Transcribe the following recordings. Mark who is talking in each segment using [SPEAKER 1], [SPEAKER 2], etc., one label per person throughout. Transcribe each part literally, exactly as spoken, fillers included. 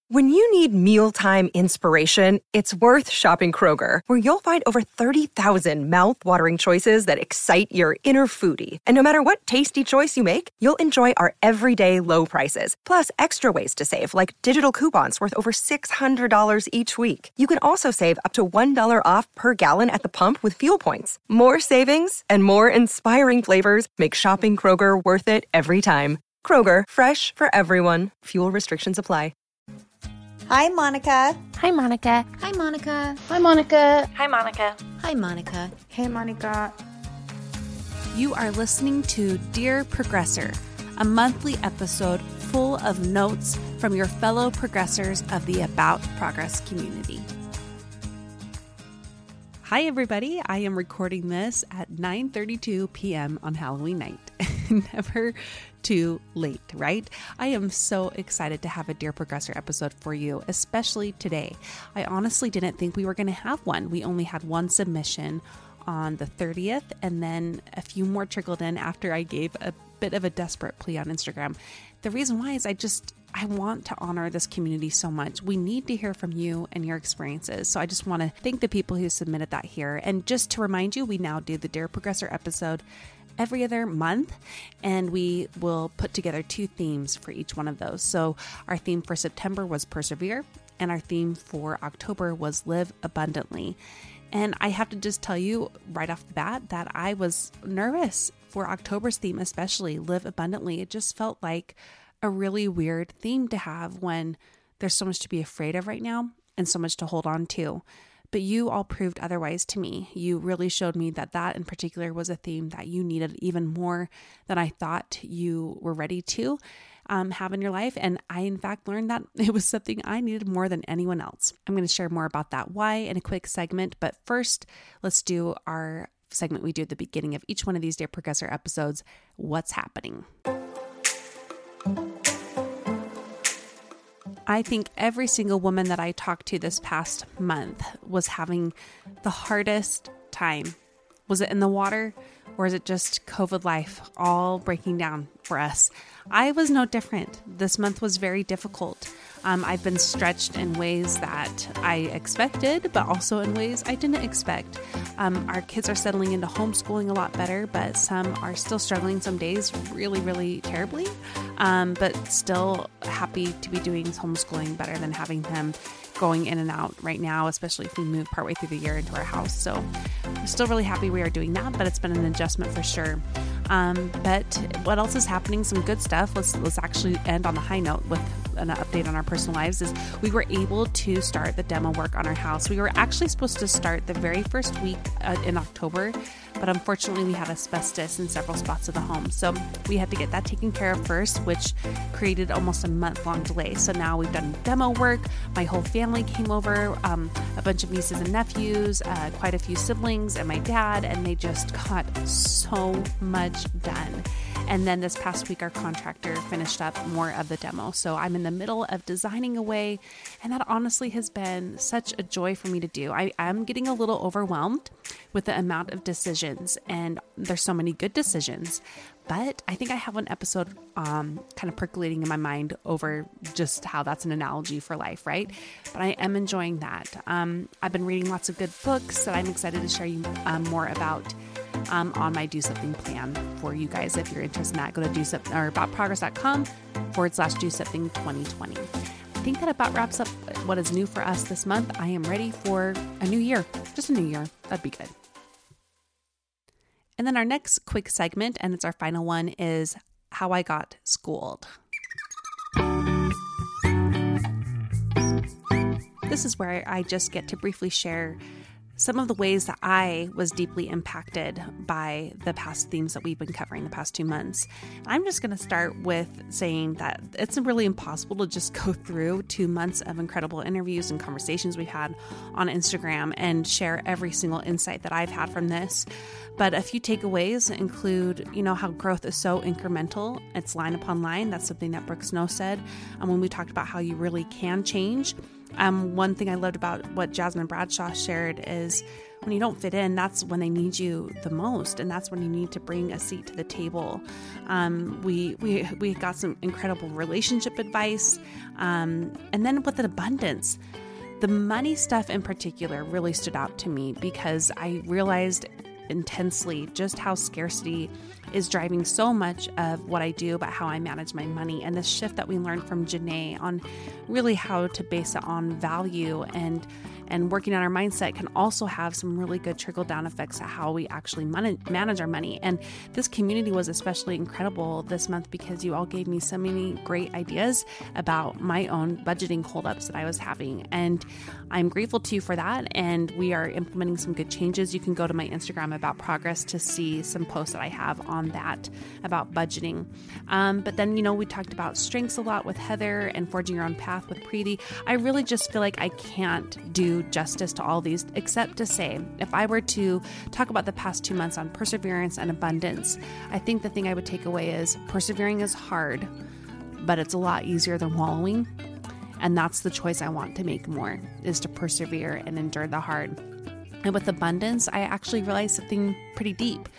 [SPEAKER 1] When you need mealtime inspiration, it's worth shopping Kroger, where you'll find over thirty thousand mouth-watering choices that excite your inner foodie. And no matter what tasty choice you make, you'll enjoy our everyday low prices, plus extra ways to save, like digital coupons worth over six hundred dollars each week. You can also save up to one dollar off per gallon at the pump with fuel points. More savings and more inspiring flavors make shopping Kroger worth it every time. Kroger, fresh for everyone. Fuel restrictions apply.
[SPEAKER 2] Hi, Monica.
[SPEAKER 3] Hi, Monica.
[SPEAKER 4] Hi, Monica.
[SPEAKER 5] Hi, Monica.
[SPEAKER 3] Hi, Monica.
[SPEAKER 4] Hi, Monica.
[SPEAKER 5] Hey, Monica.
[SPEAKER 6] You are listening to Dear Progressor, a monthly episode full of notes from your fellow progressors of the About Progress community. Hi, everybody. I am recording this at nine thirty-two p.m. on Halloween night. Never too late, right? I am so excited to have a Dear Progressor episode for you, especially today. I honestly didn't think we were going to have one. We only had one submission on the thirtieth, and then a few more trickled in after I gave a bit of a desperate plea on Instagram. The reason why is I just, I want to honor this community so much. We need to hear from you and your experiences. So I just want to thank the people who submitted that here. And just to remind you, we now do the Dear Progressor episode every other month, and we will put together two themes for each one of those. So our theme for September was Persevere, and our theme for October was Live Abundantly. And I have to just tell you right off the bat that I was nervous for October's theme, especially Live Abundantly. It just felt like a really weird theme to have when there's so much to be afraid of right now and so much to hold on to. But you all proved otherwise to me. You really showed me that that in particular was a theme that you needed even more than I thought you were ready to um, have in your life. And I, in fact, learned that it was something I needed more than anyone else. I'm going to share more about that why in a quick segment. But first, let's do our segment we do at the beginning of each one of these Dear Progressor episodes, What's Happening? I think every single woman that I talked to this past month was having the hardest time. Was it in the water, or is it just COVID life all breaking down for us? I was no different. This month was very difficult. Um, I've been stretched in ways that I expected, but also in ways I didn't expect. Um, our kids are settling into homeschooling a lot better, but some are still struggling some days really, really terribly. Um, but still happy to be doing homeschooling better than having them going in and out right now, especially if we move partway through the year into our house. So I'm still really happy we are doing that, but it's been an adjustment for sure. Um, but what else is happening? Some good stuff. Let's let's actually end on a high note with an update on our personal lives. Is we were able to start the demo work on our house. We were actually supposed to start the very first week uh, in October, but unfortunately we had asbestos in several spots of the home. So we had to get that taken care of first, which created almost a month long delay. So now we've done demo work. My whole family came over, um, a bunch of nieces and nephews, uh, quite a few siblings and my dad, and they just got so much done. And then this past week, our contractor finished up more of the demo. So I'm in the middle of designing away, and that honestly has been such a joy for me to do. I am getting a little overwhelmed with the amount of decisions, and there's so many good decisions. But I think I have an episode um, kind of percolating in my mind over just how that's an analogy for life, right? But I am enjoying that. Um, I've been reading lots of good books that I'm excited to share you um, more about um, on my Do Something plan for you guys. If you're interested in that, go to do something or aboutprogress.com forward slash do something 2020. I think that about wraps up what is new for us this month. I am ready for a new year, just a new year. That'd be good. And then our next quick segment, and it's our final one, is how I got schooled. This is where I just get to briefly share some of the ways that I was deeply impacted by the past themes that we've been covering the past two months. I'm just going to start with saying that it's really impossible to just go through two months of incredible interviews and conversations we've had on Instagram and share every single insight that I've had from this. But a few takeaways include, you know, how growth is so incremental. It's line upon line. That's something that Brooke Snow said. And when we talked about how you really can change Um, one thing I loved about what Jasmine Bradshaw shared is when you don't fit in, that's when they need you the most. And that's when you need to bring a seat to the table. Um, we, we, we got some incredible relationship advice. Um, and then with an abundance, the money stuff in particular really stood out to me because I realized intensely just how scarcity is driving so much of what I do about how I manage my money. And this shift that we learned from Janae on really how to base it on value and and working on our mindset can also have some really good trickle down effects at how we actually man- manage our money. And this community was especially incredible this month because you all gave me so many great ideas about my own budgeting holdups that I was having. And I'm grateful to you for that. And we are implementing some good changes. You can go to my Instagram about progress to see some posts that I have on that about budgeting. Um, but then, you know, we talked about strengths a lot with Heather and forging your own path with Preeti. I really just feel like I can't do justice to all these, except to say, if I were to talk about the past two months on perseverance and abundance, I think the thing I would take away is persevering is hard, but it's a lot easier than wallowing. And that's the choice I want to make more, is to persevere and endure the hard. And with abundance, I actually realized something pretty deep.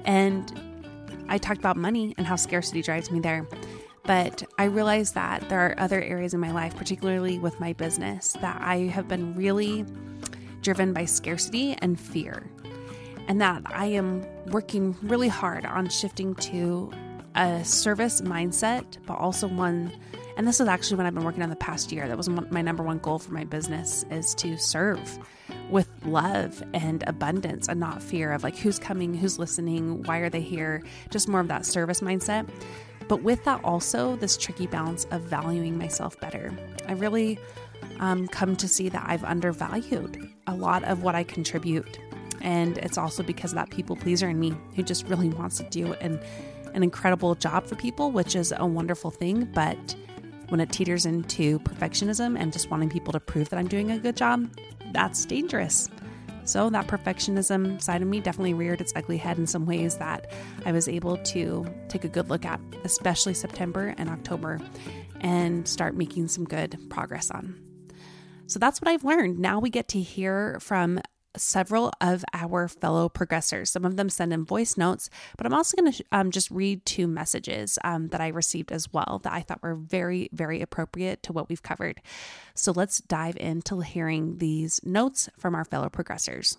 [SPEAKER 6] And I talked about money and how scarcity drives me there. But I realized that there are other areas in my life, particularly with my business, that I have been really driven by scarcity and fear. And that I am working really hard on shifting to a service mindset, but also one, and this is actually what I've been working on the past year. That was my number one goal for my business, is to serve with love and abundance and not fear of like who's coming, who's listening, why are they here, just more of that service mindset. But with that also this tricky balance of valuing myself better. I really um, come to see that I've undervalued a lot of what I contribute. And it's also because of that people pleaser in me who just really wants to do an, an incredible job for people, which is a wonderful thing. But when it teeters into perfectionism and just wanting people to prove that I'm doing a good job, that's dangerous. So that perfectionism side of me definitely reared its ugly head in some ways that I was able to take a good look at, especially September and October, and start making some good progress on. So that's what I've learned. Now we get to hear from several of our fellow progressors. Some of them send in voice notes, but I'm also going to um, just read two messages um, that I received as well that I thought were very, very appropriate to what we've covered. So let's dive into hearing these notes from our fellow progressors.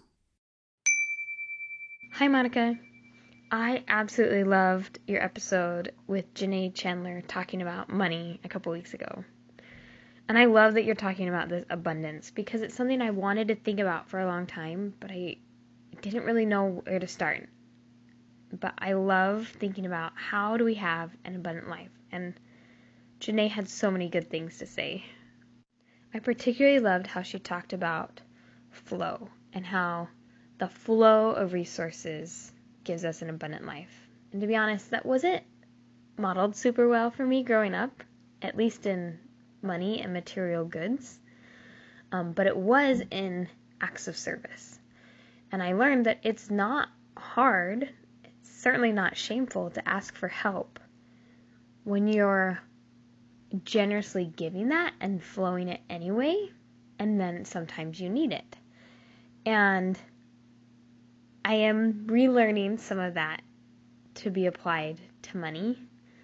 [SPEAKER 5] Hi, Monica. I absolutely loved your episode with Janae Chandler talking about money a couple weeks ago. And I love that you're talking about this abundance because it's something I wanted to think about for a long time, but I didn't really know where to start. But I love thinking about how do we have an abundant life? And Janae had so many good things to say. I particularly loved how she talked about flow and how the flow of resources gives us an abundant life. And to be honest, that wasn't modeled super well for me growing up, at least in money and material goods, um, but it was in acts of service. And I learned that it's not hard, it's certainly not shameful to ask for help when you're generously giving that and flowing it anyway, and then sometimes you need it. And I am relearning some of that to be applied to money.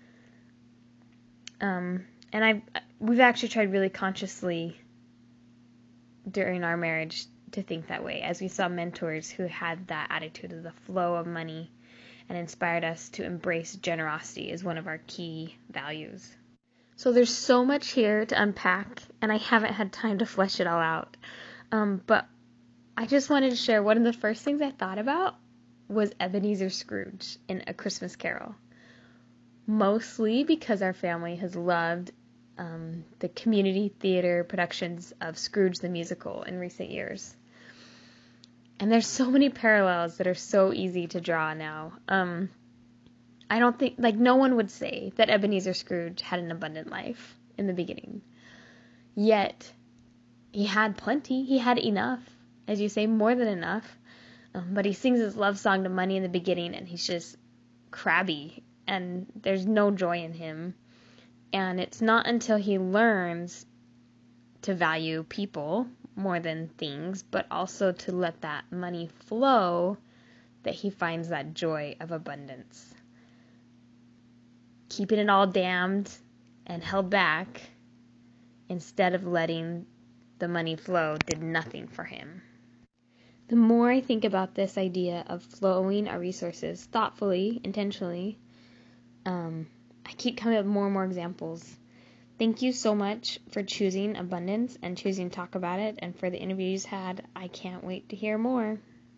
[SPEAKER 5] Um, and I've We've actually tried really consciously during our marriage to think that way, as we saw mentors who had that attitude of the flow of money and inspired us to embrace generosity as one of our key values. So there's so much here to unpack, and I haven't had time to flesh it all out. Um, but I just wanted to share one of the first things I thought about was Ebenezer Scrooge in A Christmas Carol. Mostly because our family has loved Um, the community theater productions of Scrooge the Musical in recent years. And there's so many parallels that are so easy to draw now. Um, I don't think, like, no one would say that Ebenezer Scrooge had an abundant life in the beginning. Yet, he had plenty. He had enough. As you say, more than enough. Um, but he sings his love song to money in the beginning, and he's just crabby, and there's no joy in him. And it's not until he learns to value people more than things, but also to let that money flow, that he finds that joy of abundance. Keeping it all damned and held back instead of letting the money flow did nothing for him. The more I think about this idea of flowing our resources thoughtfully, intentionally, um, I keep coming up with more and more examples. Thank you so much for choosing abundance and choosing to talk about it, and for the interviews had. I can't wait to hear more.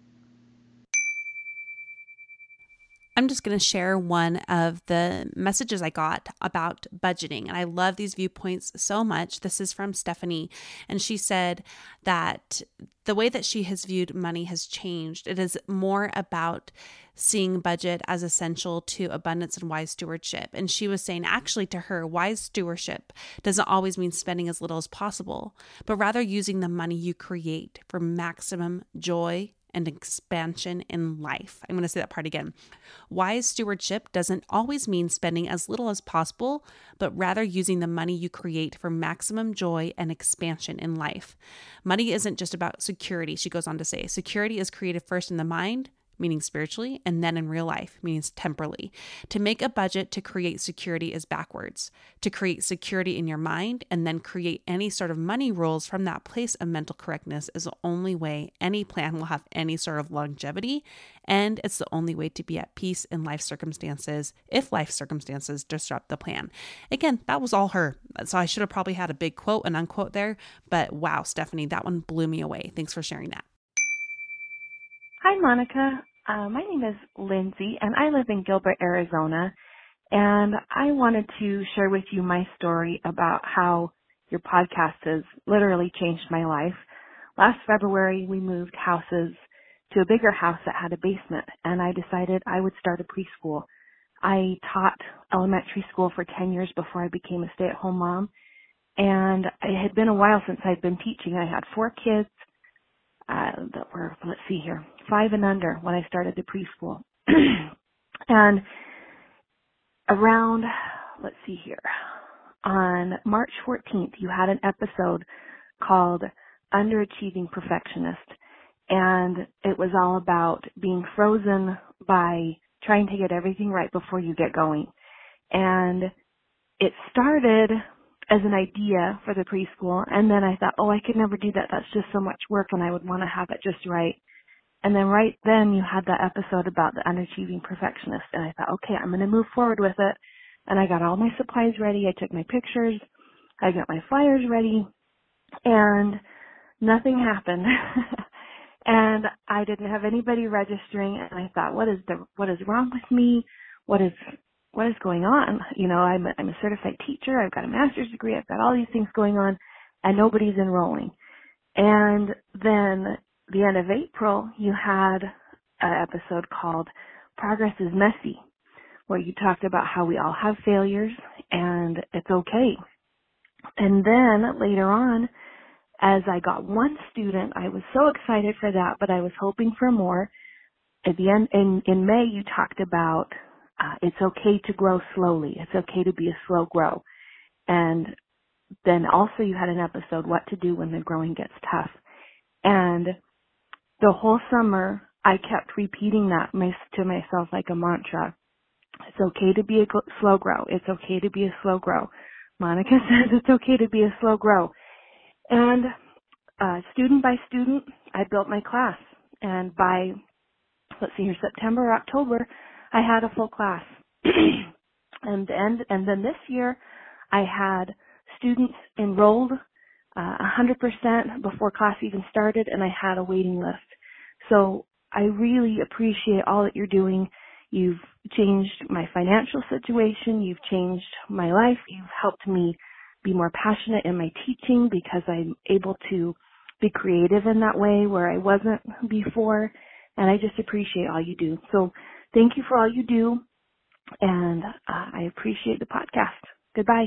[SPEAKER 6] I'm just going to share one of the messages I got about budgeting. And I love these viewpoints so much. This is from Stephanie. And she said that the way that she has viewed money has changed. It is more about seeing budget as essential to abundance and wise stewardship. And she was saying, actually, to her, wise stewardship doesn't always mean spending as little as possible, but rather using the money you create for maximum joy and expansion in life. I'm going to say that part again. Wise stewardship doesn't always mean spending as little as possible, but rather using the money you create for maximum joy and expansion in life. Money isn't just about security, she goes on to say. Security is created first in the mind, meaning spiritually, and then in real life, meaning temporally. To make a budget to create security is backwards. To create security in your mind and then create any sort of money rules from that place of mental correctness is the only way any plan will have any sort of longevity, and it's the only way to be at peace in life circumstances if life circumstances disrupt the plan. Again, that was all her. So I should have probably had a big quote and unquote there, but wow, Stephanie, that one blew me away. Thanks for sharing that.
[SPEAKER 3] Hi, Monica. Uh, my name is Lindsay, and I live in Gilbert, Arizona, and I wanted to share with you my story about how your podcast has literally changed my life. Last February, we moved houses to a bigger house that had a basement, and I decided I would start a preschool. I taught elementary school for ten years before I became a stay-at-home mom, and it had been a while since I'd been teaching. I had four kids. Uh, that were, let's see here, five and under when I started the preschool. And around, let's see here, on March fourteenth, you had an episode called Underachieving Perfectionist. And it was all about being frozen by trying to get everything right before you get going. And it started as an idea for the preschool, and then I thought, oh, I could never do that. That's just so much work, and I would want to have it just right. And then right then you had that episode about the underachieving perfectionist, and I thought, okay, I'm going to move forward with it. And I got all my supplies ready. I took my pictures. I got my flyers ready, and nothing happened. And I didn't have anybody registering, and I thought, what is the what is wrong with me? What is What is going on? You know, I'm a, I'm a certified teacher. I've got a master's degree. I've got all these things going on, and nobody's enrolling. And then the end of April, you had an episode called Progress is Messy, where you talked about how we all have failures, and it's okay. And then later on, as I got one student, I was so excited for that, but I was hoping for more. At the end, in, in May, you talked about Uh, it's okay to grow slowly. It's okay to be a slow grow. And then also you had an episode, What to Do When the Growing Gets Tough. And the whole summer, I kept repeating that to myself like a mantra. It's okay to be a slow grow. It's okay to be a slow grow. Monica says it's okay to be a slow grow. And uh, student by student, I built my class. And by, let's see here, September or October, I had a full class. and, and and then this year, I had students enrolled uh, one hundred percent before class even started, and I had a waiting list. So I really appreciate all that you're doing. You've changed my financial situation. You've changed my life. You've helped me be more passionate in my teaching because I'm able to be creative in that way where I wasn't before. And I just appreciate all you do. So thank you for all you do, and uh, I appreciate the podcast. Goodbye.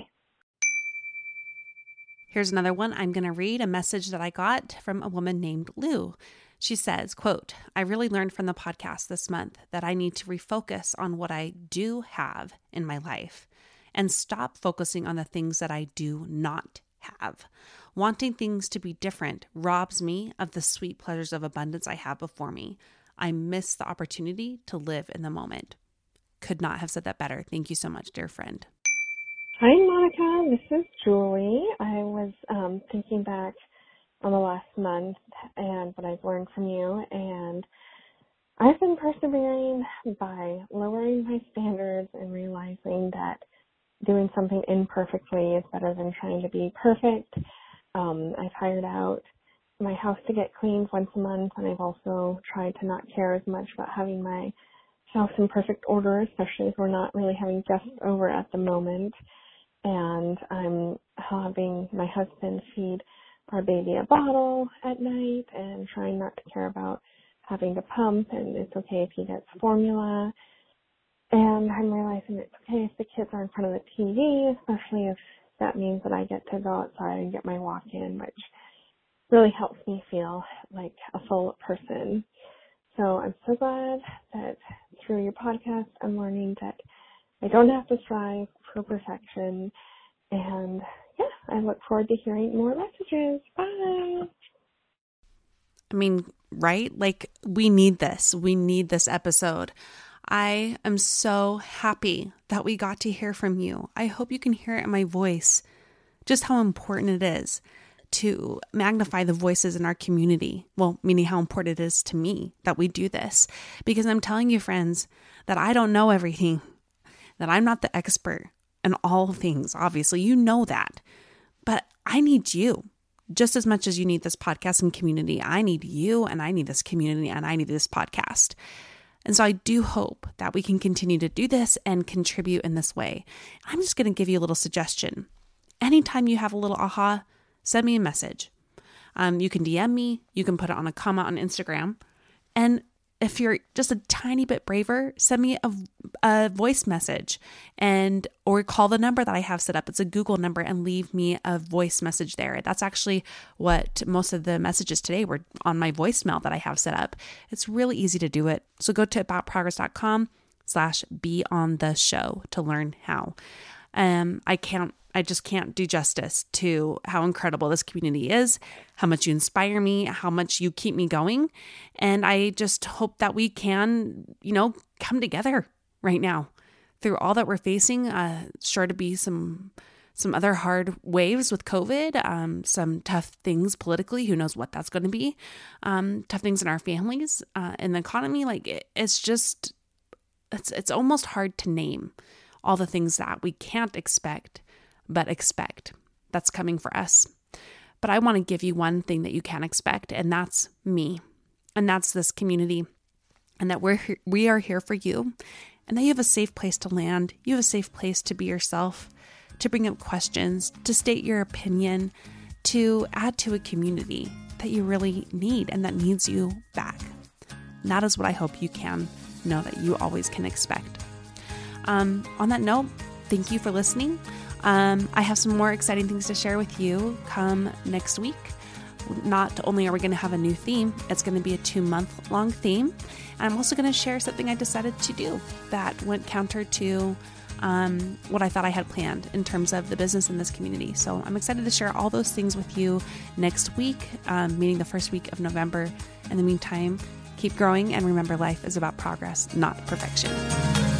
[SPEAKER 6] Here's another one. I'm going to read a message that I got from a woman named Lou. She says, quote, I really learned from the podcast this month that I need to refocus on what I do have in my life and stop focusing on the things that I do not have. Wanting things to be different robs me of the sweet pleasures of abundance I have before me. I miss the opportunity to live in the moment. Could not have said that better. Thank you so much, dear friend.
[SPEAKER 4] Hi, Monica. This is Julie. I was um, thinking back on the last month and what I've learned from you, and I've been persevering by lowering my standards and realizing that doing something imperfectly is better than trying to be perfect. Um, I've hired out my house to get cleaned once a month, and I've also tried to not care as much about having my house in perfect order, especially if we're not really having guests over at the moment. And I'm having my husband feed our baby a bottle at night and trying not to care about having to pump, and it's okay if he gets formula. And I'm realizing it's okay if the kids are in front of the T V, especially if that means that I get to go outside and get my walk in, which really helps me feel like a full person. So I'm so glad that through your podcast, I'm learning that I don't have to strive for perfection. And yeah, I look forward to hearing more messages. Bye.
[SPEAKER 6] I mean, right? Like, we need this. We need this episode. I am so happy that we got to hear from you. I hope you can hear it in my voice, just how important it is to magnify the voices in our community. Well, meaning how important it is to me that we do this. Because I'm telling you, friends, that I don't know everything, that I'm not the expert in all things. Obviously, you know that. But I need you just as much as you need this podcast and community. I need you, and I need this community, and I need this podcast. And so I do hope that we can continue to do this and contribute in this way. I'm just going to give you a little suggestion. Anytime you have a little aha, send me a message. Um, you can D M me. You can put it on a comment on Instagram. And if you're just a tiny bit braver, send me a, a voice message and or call the number that I have set up. It's a Google number, and leave me a voice message there. That's actually what most of the messages today were on my voicemail that I have set up. It's really easy to do it. So go to aboutprogress.com slash be on the show to learn how. Um, I can't I just can't do justice to how incredible this community is, how much you inspire me, how much you keep me going. And I just hope that we can, you know, come together right now through all that we're facing. Uh, sure to be some some other hard waves with COVID, um, some tough things politically. Who knows what that's going to be? Um, tough things in our families, uh, in the economy. Like it, it's just, it's it's almost hard to name all the things that we can't expect, but expect that's coming for us. But I want to give you one thing that you can expect, and that's me, and that's this community, and that we're he- we are here for you, and that you have a safe place to land. You have a safe place to be yourself, to bring up questions, to state your opinion, to add to a community that you really need and that needs you back. And that is what I hope you can know that you always can expect. Um, on that note, thank you for listening. Um, I have some more exciting things to share with you come next week. Not only are we going to have a new theme, it's going to be a two month long theme. And I'm also going to share something I decided to do that went counter to um, what I thought I had planned in terms of the business in this community. So I'm excited to share all those things with you next week, um, meaning the first week of November. In the meantime, keep growing, and remember, life is about progress, not perfection.